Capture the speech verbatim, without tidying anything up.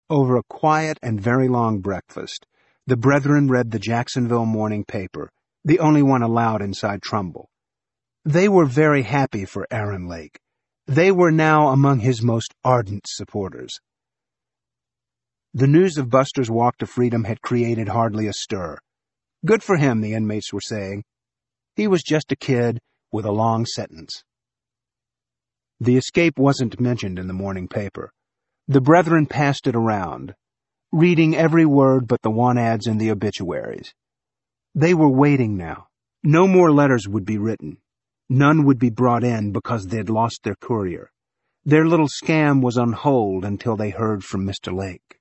Over a quiet and very long breakfast, the brethren read the Jacksonville morning paper, the only one allowed inside Trumbull. They were very happy for Aaron Lake. They were now among his most ardent supporters. The news of Buster's walk to freedom had created hardly a stir. Good for him, the inmates were saying. He was just a kid with a long sentence. The escape wasn't mentioned in the morning paper. The brethren passed it around, reading every word but the want ads in the obituaries. They were waiting now. No more letters would be written. None would be brought in because they'd lost their courier. Their little scam was on hold until they heard from Mister Lake.